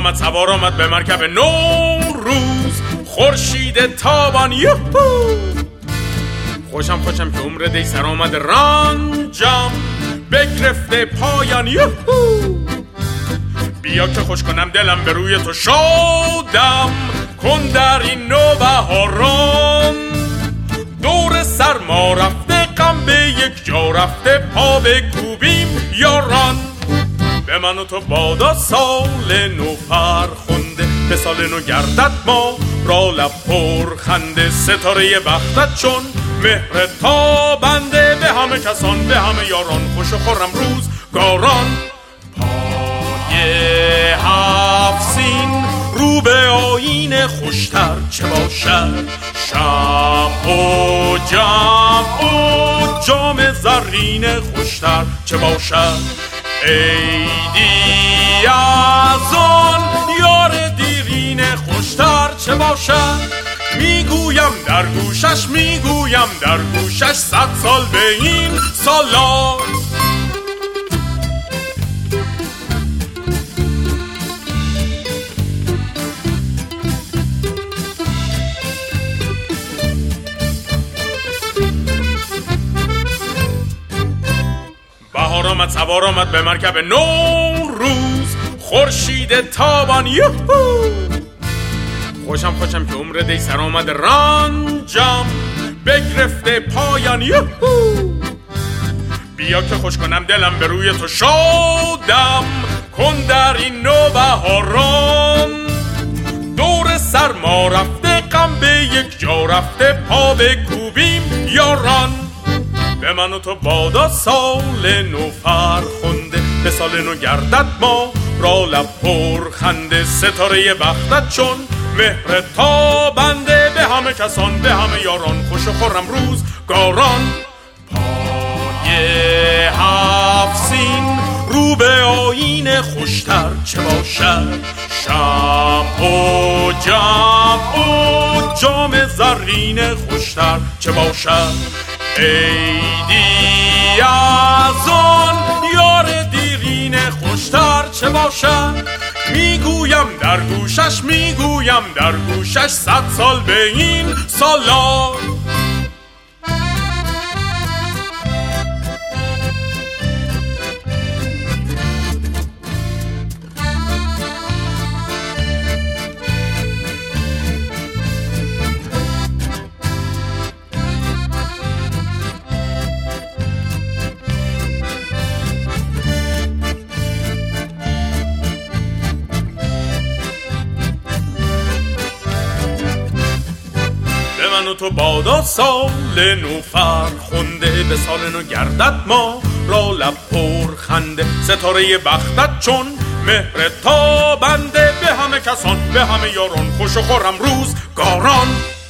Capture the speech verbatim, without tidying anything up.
آمد سوار آمد به مرکب نوروز، خورشید تابان یوهو. خوشم خوشم که عمر دی سر آمد رنجم بگرفته پایان یوهو. بیا که خوش کنم دلم به روی تو شادم کن در این نوبهاران. دور سرما رفته غم به یک جا رفته پا بکوبیم یاران. به من و تو بادا سال نو فرخنده، به سال نو گردد ما را لب پر خنده. ستاره بختت چون مهر تابنده، به همه کسان به همه یاران خوش و خرم روزگاران. پای هفت سین رو به آیین خوشتر چه باشد، شب و جمع و جام زرین خوشتر چه باشد. عیدی از آن یار دیرین خوشتر چه باشد. میگویم در گوشش میگویم در گوشش صد سال به این سالار. بهار آمد سوار آمد به مرکب نوروز، خورشید تابان یوهو. خوشم خوشم که عمر دی سر آمد رنجم بگرفته پایان یوهو. بیا که خوش کنم دلم به روی تو شادم کن در این نوبهاران. دور سرما رفته غم به یک جا رفته پا بکوبیم یاران. به من و تو بادا سال نو فرخنده، به سال نو گردد ما را لب پر خنده. ستاره بختت چون مهر تابنده، به همه کسان به همه یاران خوش و خرم روزگاران. پای هفت سین رو به آیین خوشتر چه باشد، شب و جمع و جام زرین خوشتر چه باشد. عیدی از آن یار دیرین خوشتر چه باشد. میگویم در گوشش میگویم در گوشش صد سال به این سالار. من و تو بادا سال نو فرخنده، به سال نو گردد ما را لب پر خنده. ستاره بختت چون مهر تابنده، به همه کسان به همه یاران خوش و خرم روزگاران.